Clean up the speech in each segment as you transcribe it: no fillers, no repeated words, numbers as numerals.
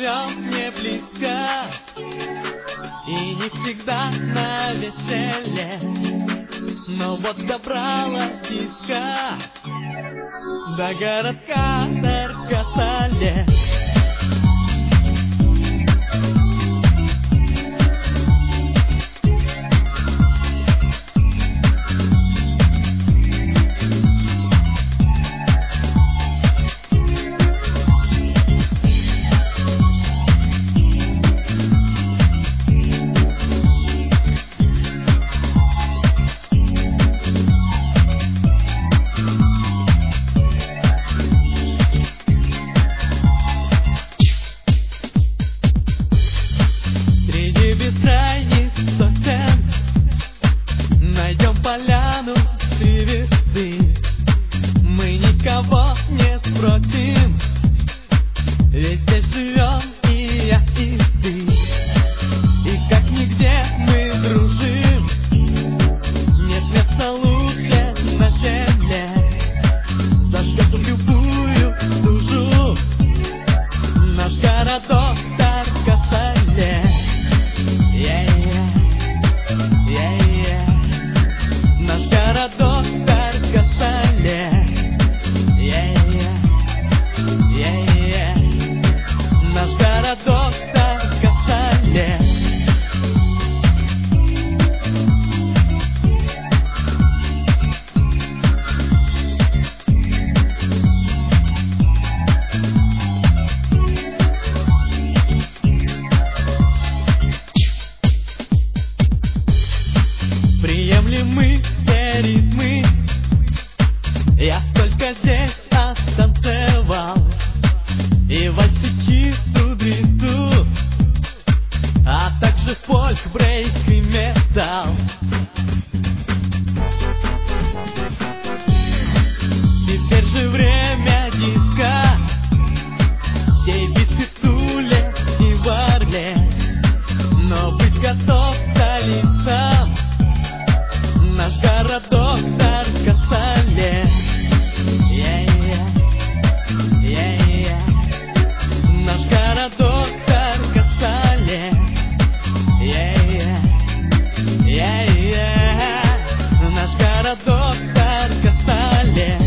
живем не близко и не всегда на веселье, но вот добралась тиска до городка Таркасале. Найдем поляну привезли, мы никого не спросим, ведь здесь живем и я, и ты, и как нигде мы дружим, нет места лучше на земле, зажжем любую душу, наш городок Таркасале. Наш городок Таркасале. Наш городок Таркасале. Приемлемы все ритмы, я столько здесь останцевал, и вальсы чистую дриту, а также фольк, брейк и металл. Теперь же время диска, сей биты в Туле и в Орле, но быть готов столицам наш городок Таркасале. Наш городок Таркасале. Наш городок Таркасале.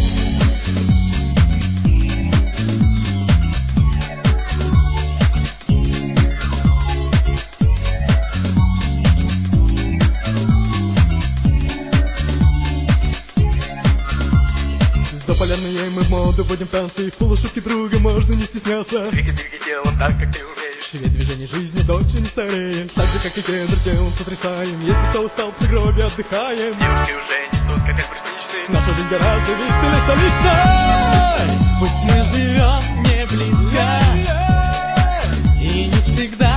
Заполярные мы в моду вводим танцы, в полушубке друга можно не стесняться. Двигай телом так, как ты умеешь. Ведь движение жизни дольше не стареем, так же, как и кедр, телом сотрясаем. Если кто устал в сугробе, отдыхаем. Девушки уже не тут, как престижные. Наша жизнь гораздо веселее столичной. Пусть мы живем не близко и не всегда